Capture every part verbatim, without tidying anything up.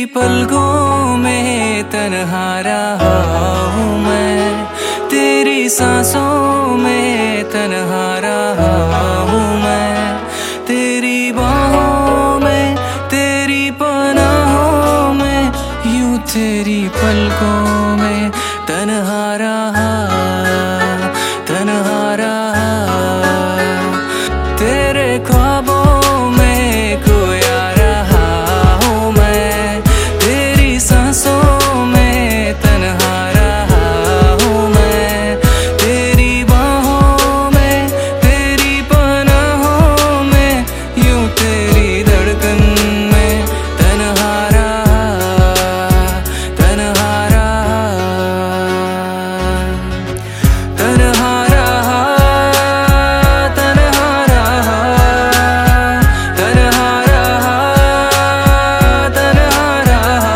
तेरी पलकों में तन्हा रहा हूँ मैं, तेरी सांसों में तन्हा रहा हूँ मैं, तेरी बाहों में तेरी पनाहों में, यूं तेरी पलकों में तन्हा रहा तन्हा रहा। तेरे ख्वाबों में खोया रहा हूँ मैं, तेरी सांसों में तन्हा रहा हूँ मैं, तेरी बाहों में तेरी पनाहों में, यूं तेरी धड़कन में तन्हा रहा तन्हा रहा तन्हा रहा तन्हा रहा तन्हा रहा तन्हा रहा।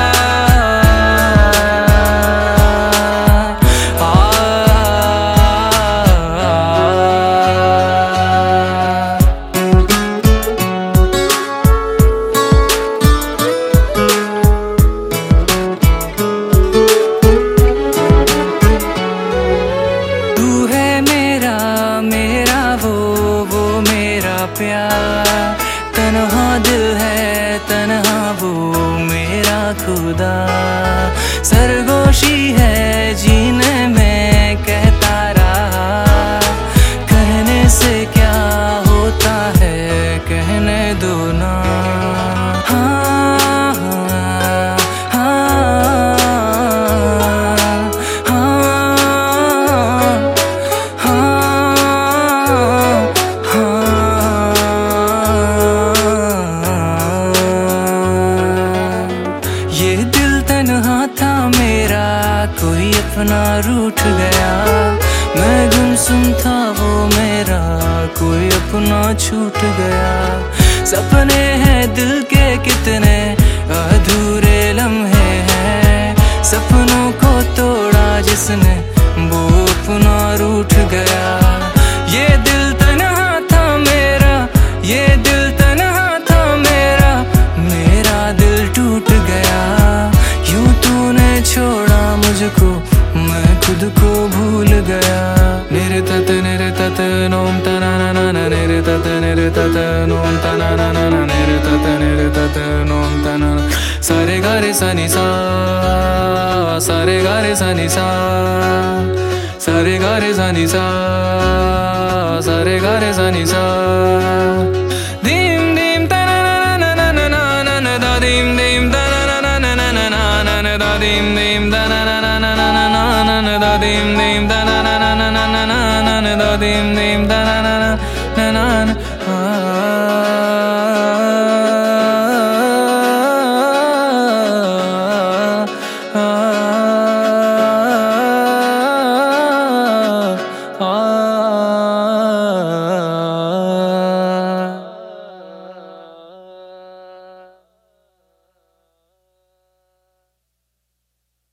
तू है मेरा मेरा वो वो मेरा प्यार, तन्हा दिल है तन्हा वो मेरा खुदा, सरगोशी है जीने में कहता रहा, कहने से क्या होता है कहने दो ना। हाँ हाँ हाँ हाँ हाँ हाँ। ये दिल तन्हा था मेरा, कोई अपना रूठ गया, मैं गुमसुम था वो मेरा, कोई अपना छूट गया। सपने हैं दिल के कितने अधूरे लम्हे हैं, सपनों को तोड़ा जिसने वो अपना रूठ गया। ये दिल तन्हा था मेरा, ये दिल तन्हा था मेरा, मेरा दिल टूट गया, यूं तूने छोड़ा मुझको मैं खुद को भूल गया। निरे तत निरे तत नोम तना ना ना ना, निरे तत निरे तत नोम तना ना ना ना, निरे तत निरे तत नोम तना। सारे गारे सनी सा सारे गारे सनी सा सारे गारे सनी सा सारे गारे सनी सा।